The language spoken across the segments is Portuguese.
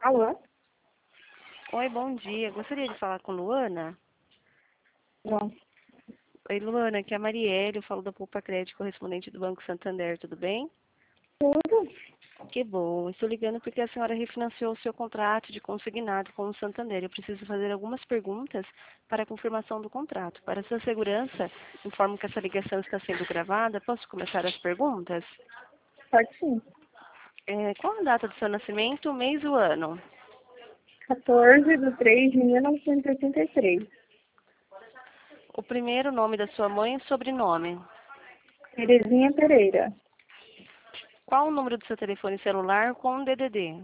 Alô? Oi, bom dia. Gostaria de falar com Luana? Não. Oi, Luana, aqui é a Marielle, eu falo da Poupa Crédito, correspondente do Banco Santander, tudo bem? Tudo? Que bom. Estou ligando porque a senhora refinanciou o seu contrato de consignado com o Santander. Eu preciso fazer algumas perguntas para a confirmação do contrato. Para sua segurança, informo que essa ligação está sendo gravada. Posso começar as perguntas? Pode sim. Qual a data do seu nascimento, o mês e o ano? 14/3/1983. O primeiro nome da sua mãe e sobrenome? Terezinha Pereira. Qual o número do seu telefone celular com DDD?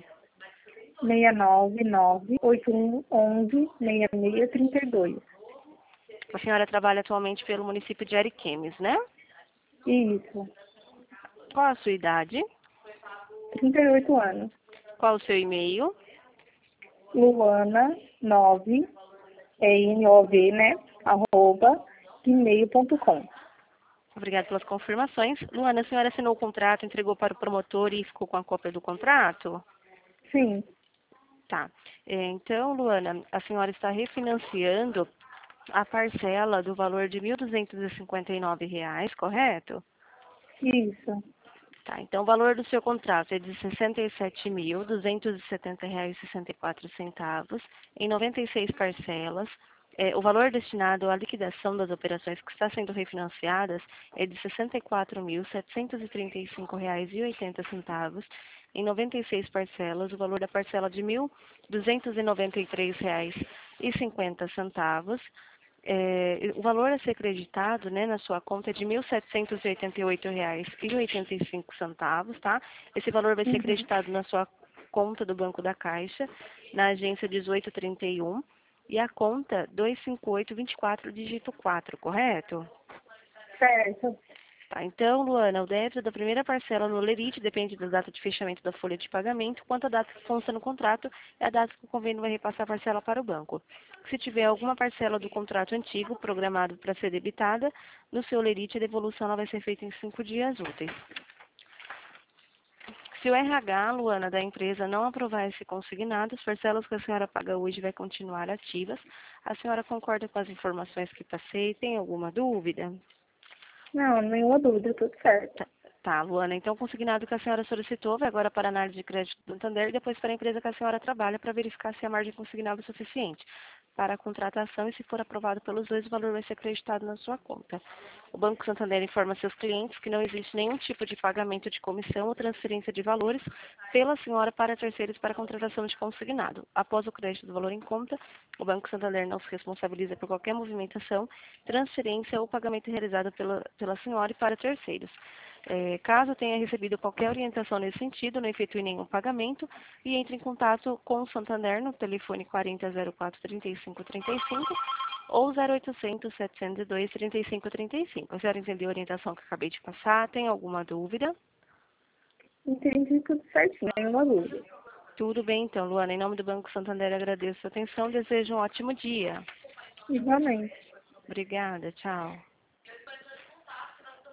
69981116632. A senhora trabalha atualmente pelo município de Ariquemes, né? Isso. Qual a sua idade? 38 anos. Qual o seu e-mail? Luana 9 NOV, né? @gmail.com. Obrigada pelas confirmações. Luana, a senhora assinou o contrato, entregou para o promotor e ficou com a cópia do contrato? Sim. Tá. Então, Luana, a senhora está refinanciando a parcela do valor de R$ 1.259, correto? Isso. Tá, então o valor do seu contrato é de R$ 67.270,64 em 96 parcelas. O valor destinado à liquidação das operações que está sendo refinanciadas é de R$ 64.735,80 em 96 parcelas. O valor da parcela de R$ 1.293,50. O valor a ser creditado, né, na sua conta é de R$ 1.788,85, tá? Esse valor vai ser Uhum. creditado na sua conta do Banco da Caixa, na agência 1831, e a conta 25824, dígito 4, correto? Certo. Tá, então, Luana, o débito da primeira parcela no Lerite depende da data de fechamento da folha de pagamento, quanto a data que consta no contrato é a data que o convênio vai repassar a parcela para o banco. Se tiver alguma parcela do contrato antigo programado para ser debitada, no seu Lerite a devolução ela vai ser feita em 5 dias úteis. Se o RH, Luana, da empresa não aprovar esse consignado, as parcelas que a senhora paga hoje vai continuar ativas. A senhora concorda com as informações que passei? Tem alguma dúvida? Não, nenhuma dúvida, tudo certo. Tá, Luana, então o consignado que a senhora solicitou vai agora para a análise de crédito do Santander e depois para a empresa que a senhora trabalha para verificar se a margem consignada é suficiente para a contratação e, se for aprovado pelos dois, o valor vai ser acreditado na sua conta. O Banco Santander informa seus clientes que não existe nenhum tipo de pagamento de comissão ou transferência de valores pela senhora para terceiros para a contratação de consignado. Após o crédito do valor em conta, o Banco Santander não se responsabiliza por qualquer movimentação, transferência ou pagamento realizado pela senhora e para terceiros. Caso tenha recebido qualquer orientação nesse sentido, não efetue nenhum pagamento e entre em contato com o Santander no telefone 4004-3535 ou 0800-702-3535. A senhora entendeu a orientação que acabei de passar? Tem alguma dúvida? Entendi tudo certinho, nenhuma dúvida. Tudo bem, então, Luana. Em nome do Banco Santander, agradeço a atenção. Desejo um ótimo dia. Igualmente. Obrigada. Tchau.